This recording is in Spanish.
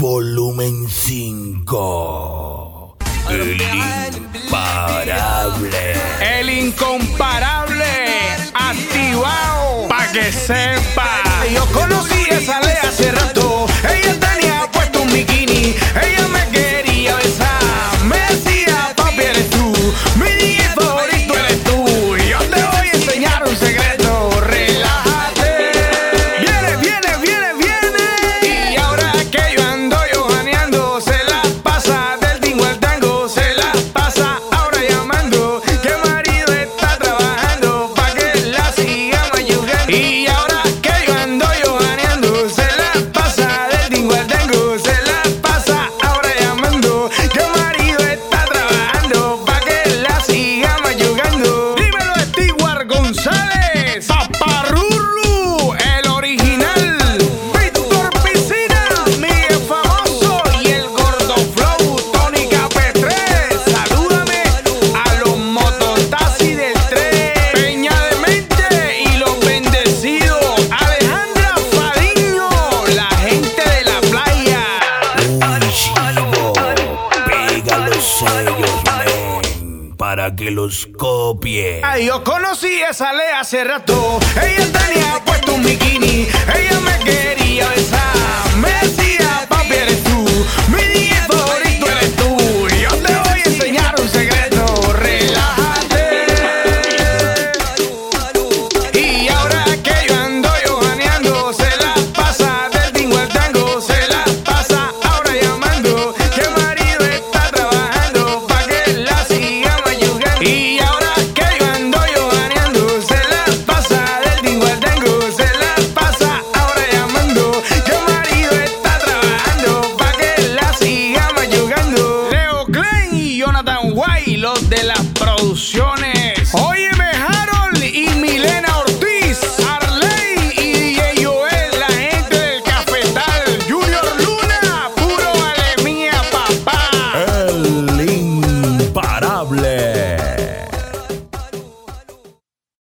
Volumen 5. El imparable. El incomparable. Activado. Pa' que sepa. Yo conocí a esa Lea hace rato. Ella tenía puesto un bikini. Ella me quería besar. Me decía, papi, eres tú. Mi DJ favorito eres tú. Y yo te voy a enseñar un secreto. Relájate. Viene. Y ahora que yo ando johaneando, se la pasa del tingo al tango. Se la pasa ahora llamando que marido está trabajando pa' que la siga mayugando. Y ahora que yo ando johaneando, se la pasa del tingo al tango. Se la pasa ahora llamando que marido está trabajando pa' que la siga mayugando. Dímelo, Stewart González, Paparrurru, el original, Víctor Piscina, Miguel Famoso y el Gordo Flow, Tónica P3. Salúdame a los mototaxis del 3, Peña de Mente y los bendecidos, Alejandra Fadiño, la gente de la playa. Chivo, pega los sellos, men, para que los copie. Ay, yo conocí a esa Lea hace rato. Ella tenía puesto un bikini. Ella me quería besar. Me decía, papi, eres tú. Mi DJ favorito eres tú. Y yo te voy a enseñar un secreto. Relájate. Y ahora que yo ando johaneando, se la pasa del tingo al tango. Se la pasa ahora llamando que marido está trabajando pa' que la siga mayugando. Y ahora que yo ando johaneando, se la pasa del tingo al tango. Se la pasa ahora llamando que marido está trabajando pa' que la siga mayugando. Leo Klein y Jonathan White, los de la pro.